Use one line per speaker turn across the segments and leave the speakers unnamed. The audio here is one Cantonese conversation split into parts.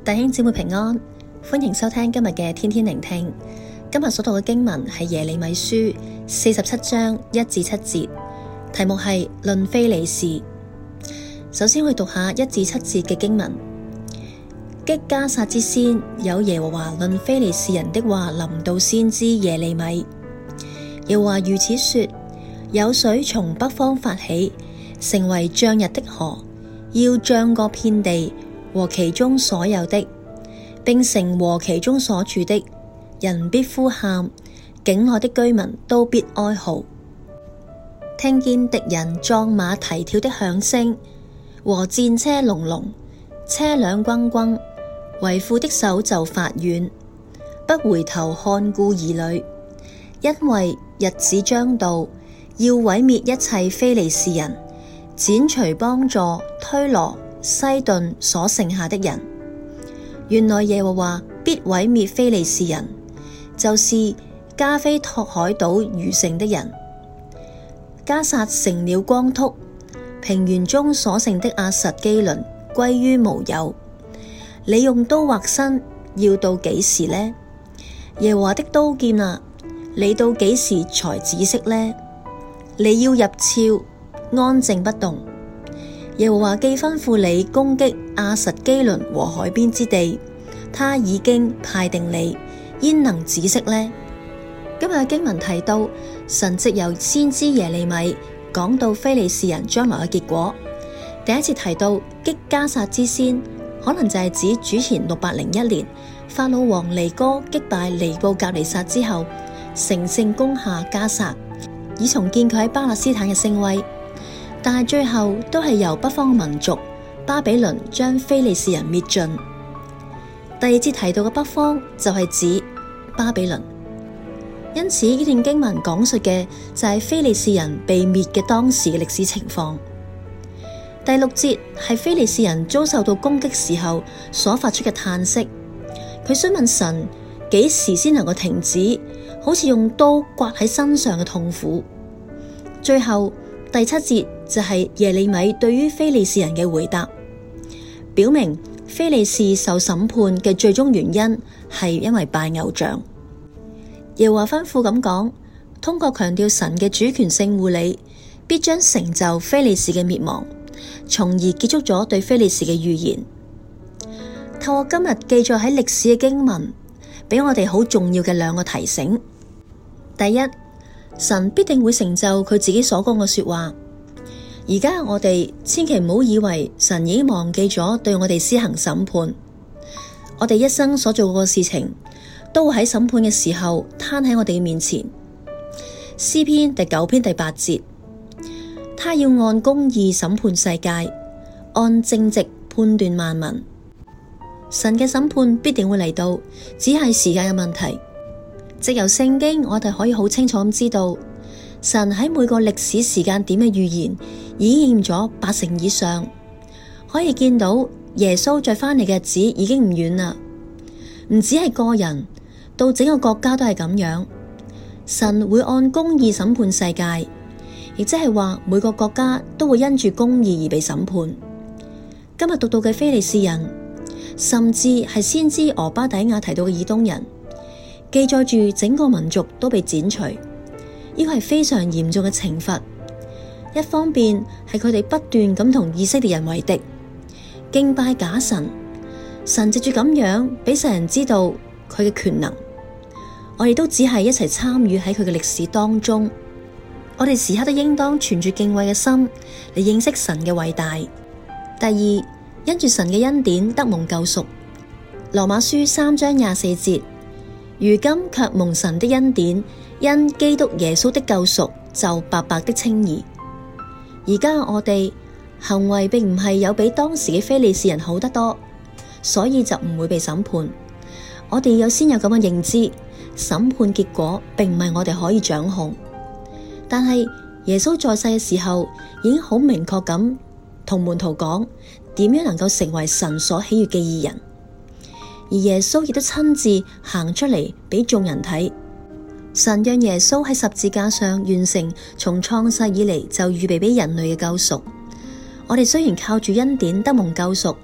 弟兄姊妹平安，歡迎收聽今日嘅天天聆聽。今日所讀嘅經文係耶利米書47章1至7節，題目係論非利士。首先去讀下1至7節嘅經文。擊迦薩之先，有耶和華論非利士人的話臨到先知耶利米。耶和華如此說：有水從北方發起，成為漲溢的河，要漲過遍地和其中所有的，並城和其中所住的，人必呼喊，境內的居民都必哀號。聽見敵人壯馬蹄跳的響聲，和戰車隆隆，車輛轟轟，為父的手就發軟，不回頭看顧兒女，因為日子將到，要毀滅一切非利士人，剪除幫助推羅、西頓所剩下的人。原來耶和華必毀滅非利士人，就是加菲托海島餘剩的人。迦薩成了光禿，平原中所剩的亞實基倫歸於無有。你用刀劃身，要到幾時呢？耶和華的刀劍啊，你到幾時才止息呢？你要入鞘，安靜不動。耶和華既吩咐你攻擊亞實基倫和海邊之地，他已經派定你，焉能止息呢？今日嘅經文提到，神藉由先知耶利米講到非利士人將來嘅結果。第一次提到擊迦薩之先，可能就係指主前601年法老王尼哥擊敗尼布甲尼撒之後，乘勝攻下迦薩，以重建佢喺巴勒斯坦嘅聲威。但係最後都係由北方嘅民族巴比倫將非利士人滅盡。第二節提到嘅北方就係指巴比倫，因此呢段經文講述嘅就係非利士人被滅嘅當時嘅歷史情況。第6節係非利士人遭受到攻擊時候所發出嘅嘆息，佢詢問神幾時先能夠停止，好似用刀刮喺身上嘅痛苦。最後第7節就係耶利米對於非利士人嘅回答，表明非利士受審判嘅最終原因係因為拜偶像。耶和華吩咐咁講，通過強調神嘅主權性護理，必將成就非利士嘅滅亡，從而結束咗對非利士嘅預言。透過今日記載喺歷史嘅經文，俾我哋好重要嘅2個提醒。第一，神必定會成就佢自己所講嘅說話。而家我哋千祈唔好以為神已經忘記咗對我哋施行審判。我哋一生所做過嘅事情，都會喺審判嘅時候攤喺我哋嘅面前。詩篇第9篇第8節，他要按公義審判世界，按正直判斷萬民。神嘅審判必定會嚟到，只係時間嘅問題。藉由聖經，我哋可以好清楚咁知道，神喺每個歷史時間點嘅預言已經應驗咗80%以上。可以見到耶穌再返嚟嘅日子已經唔遠啦。唔止係個人，到整個國家都係咁樣。神會按公義審判世界，亦即係話每個國家都會因住公義而被審判。今日讀到嘅非利士人，甚至係先知俄巴底亞提到嘅以東人，記載住整個民族都被剪除，呢個係非常嚴重嘅懲罰。一方面係佢哋不斷咁同以色列人為敵，敬拜假神，神藉住咁樣俾世人知道佢嘅權能。我哋都只係一齊參與喺佢嘅歷史當中，我哋時刻都應當存住敬畏嘅心嚟認識神嘅偉大。第二，因住神嘅恩典得蒙救贖。羅馬書3章24節，如今卻蒙神的恩典，因基督耶穌的救贖就白白的稱義。而家我哋行為並唔係有比當時嘅非利士人好得多，所以就唔會被審判。我哋要先有咁嘅認知，審判結果並唔係我哋可以掌控。但係耶穌在世嘅時候已經好明確咁同門徒講點樣能夠成為神所喜悅嘅義人，而耶穌亦都親自行出嚟俾眾人睇。神讓耶穌喺十字架上完成從創世以嚟就預備俾人類嘅救贖。我哋雖然靠住恩典得蒙救贖，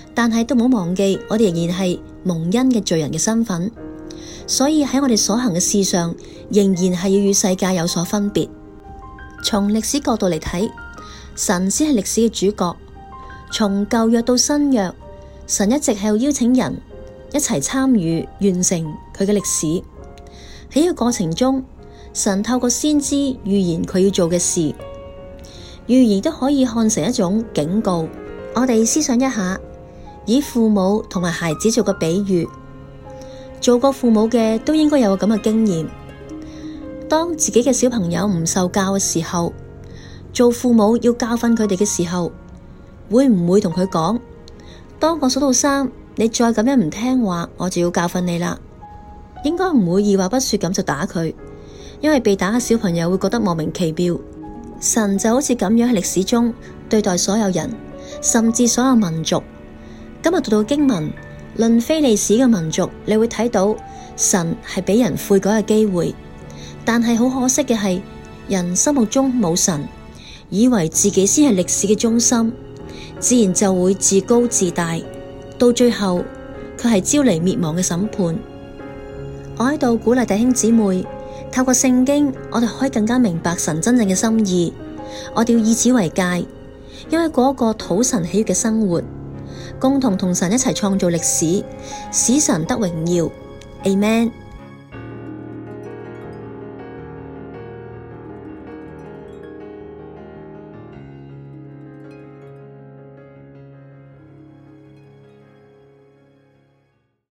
但係都唔好忘記，我哋仍然係蒙恩嘅罪人嘅身份，所以喺我哋所行嘅事上，仍然係要與世界有所分別。從歷史角度嚟睇，神先係歷史嘅主角。從舊約到新約，神一直係要邀請人一齊參與完成佢嘅歷史。喺呢個過程中，神透過先知預言佢要做嘅事，預言都可以看成一種警告。我哋思想一下，以父母同埋孩子做個比喻，做過父母嘅都應該有咁嘅經驗。當自己嘅小朋友唔受教嘅時候，做父母要教訓佢哋嘅時候，會唔會同佢講，當我數到3，你再咁樣唔聽話，我就要教訓你啦？應該唔會二話不說咁就打佢，因為被打嘅小朋友會覺得莫名其妙。神就好似咁樣喺歷史中對待所有人，甚至所有民族。今日讀到經文論非利士嘅民族，你會睇到神係俾人悔改嘅機會，但係好可惜嘅係，人心目中冇神，以為自己先係歷史嘅中心，自然就會自高自大，到最後佢係招嚟滅亡嘅審判。我喺度鼓勵弟兄姊妹，透過聖經，我哋可以更加明白神真正嘅心意。我哋要以此為戒，因為嗰個討神喜悅嘅生活，共同神一齊創造歷史，使神得榮耀。Amen。